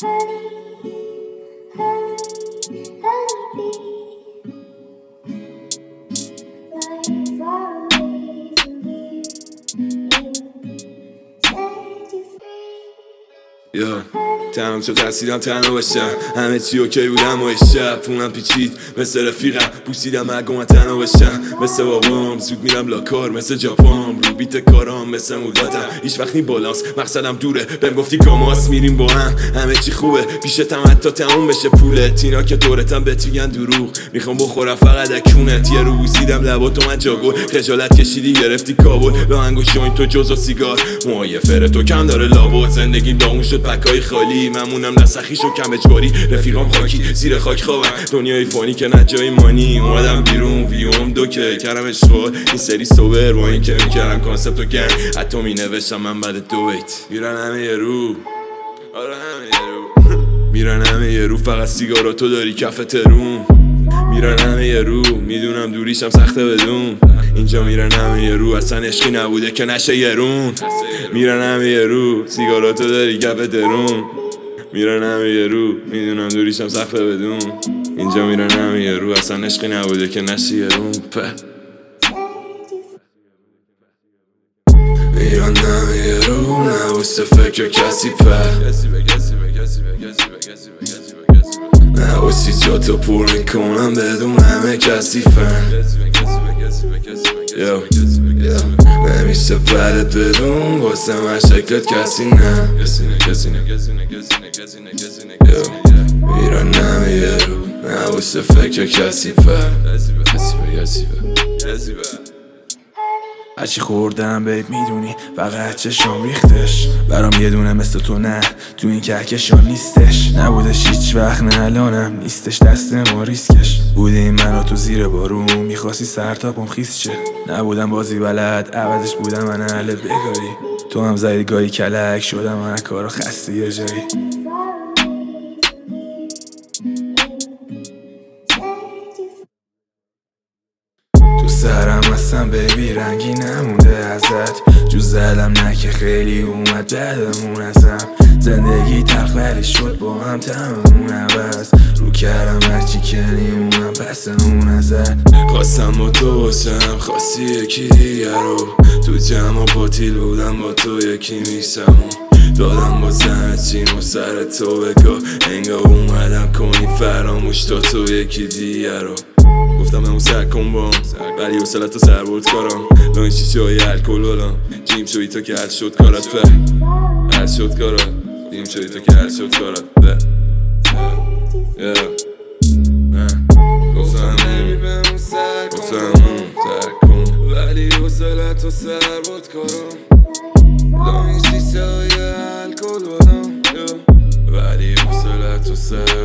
تمام شد ترسیدم تنها باشم، همه چی اوکی بودم و شب پونم پیچید مثل رفیقم، بوسیدم اگه من تنها باشم مثل بابام، زود میرم لاکار مثل جاپام، رو بیت کارام مثل مولاتم، هیچ وقت نی بالانس مقصدم دوره، بهم گفتی کاماس میریم با هم همه چی خوبه، پیشتم حتی تموم بشه پولت، اینا که دورتم بهت میگن دروغ، میخوام بخورم فقط اکونت، یه رو بوسیدم لباتو من جاگل، خجالت کشیدی گرفتی کابل، لاهنگ و شوین تو جز و سیگار، موهای فر تو کم داره لابد، زندگیم داغون شد پکای خالی، ممونم نسخیش و کم اجباری، رفیقام خاکی زیر خاک خوابم، دنیای فانی که نه جای مانی، اومدم بیرون ویوم دوکه کردم اشغال، این سری سوبر با این که میکردم کانسپت و گنگ، حتی مینوشتم من بعد 2 بیت میرن همه یه رو، آره همه یه رو میرن همه یه رو، فقط سیگاراتو داری کف ترون، میرن همه یه رو، میدونم دوریشم سخته بدون، اینجا میرن همه یه رو، اصلا عشقی نبوده که نشه یه رون، میرن همه یه رو، سیگاراتو داری کف ترون، میرن همه یه رو، میدونم دوریشم سخته بدون، اینجا میرن همه یه رو، اصلا عشقی نبوده که نشه یه رون، میرن همه یه رو، نوسته فکر کسی نواستی جاتو پر میکنم بدون همه کسی نمیشه برت بدون واسه من شکلت کسی نه، میرن همه یه رو، نوسته فکر کسی هرچی خوردم بهت میدونی فقط چشام ریختش، برام یه دونه مثل تو نه تو این کهکشان نیستش، نبودش هیچ وقت نه الانم نیستش، دست ما ریسکش بودی من تو زیر بارون، میخواستی سر تاپم خیس شه، نبودم بازی بلد عوضش بودم من اهل بگاری، تو هم زدی گاهی کلک شدم من کارا خسته یه جایی، سرم هستم بیبی رنگی نمونده ازت، جز زلم نه که خیلی اومد بعدمون ازم، زندگی تلخ ولی شد با هم تمامون عوض، رو کردم هرچی کنی اونم پس اون ازت، خواستم با تو باشم خواستی یکی دیگر رو، تو جمع پاتیل بودم با تو یکی میشم، دادم با زن چیم و سر تو بگاه، انگاه اومدم کنی فراموش تا تو یکی دیگر رو، گفتم همون سر کن بام ولی حوصلت تو سر برد کارم، لان چی جای الکل بلام، جیم شوی تو که حل شد کارت حل شد کارت، جیم شوی تو که حل شد کارت گفتم همون سر کن ولی حوصلت تو سر برد کارم، لان چی جای الکل بلام ولی حوصلت تو سر